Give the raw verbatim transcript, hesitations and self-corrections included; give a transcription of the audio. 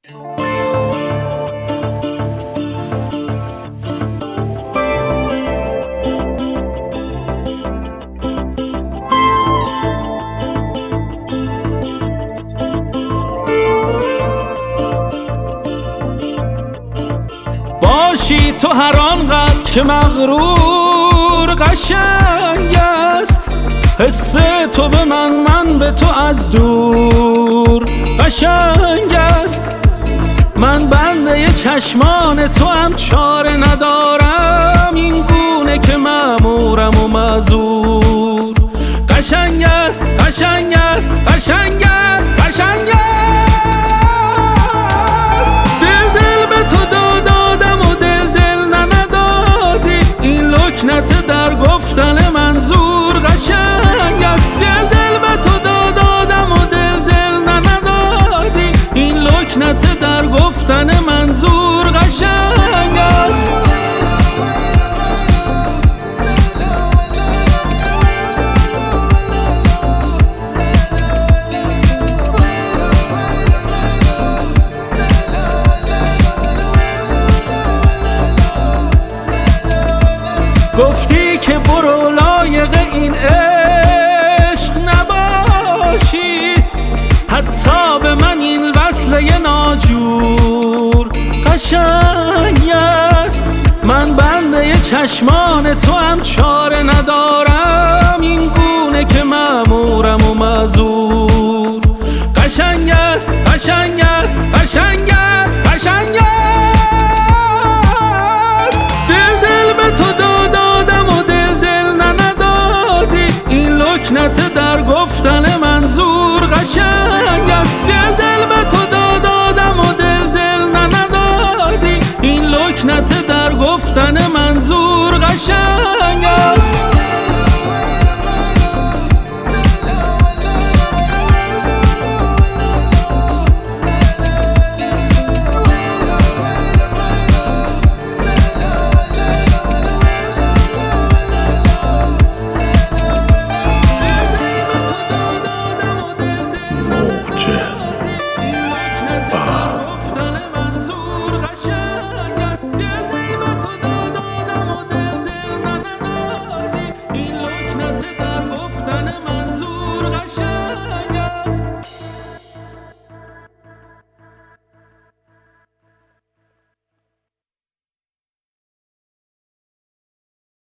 باشی تو هر آنقدر که مغرور قشنگ است، حس تو به من، من به تو از دور قشنگ است. من بنده چشمان تو هم چاره ندارم، این گونه که مأمورم و معذور. قشنگ است، قشنگ است، قشنگ است، قشنگ است. دل دل به تو دادم و دل دل ندادی، این لکنت در گفتن منظور قشنگ است. دل دل به تو دادم و دل دل ندادی، این لکنت در گفتن منظور قشنگ است. گفتی که برو لایق این عشق نباشی، حتی به من این وصله ناجور قشنگ است. من بنده چشمان تو هم چاره ندارم، این گونه که مأمورم و معذور. قشنگ است، قشنگ است، قشنگ است، قشنگ است. دل دل به تو دادم و دل دل ندادی، این لکنت در گفتن منظور قشنگ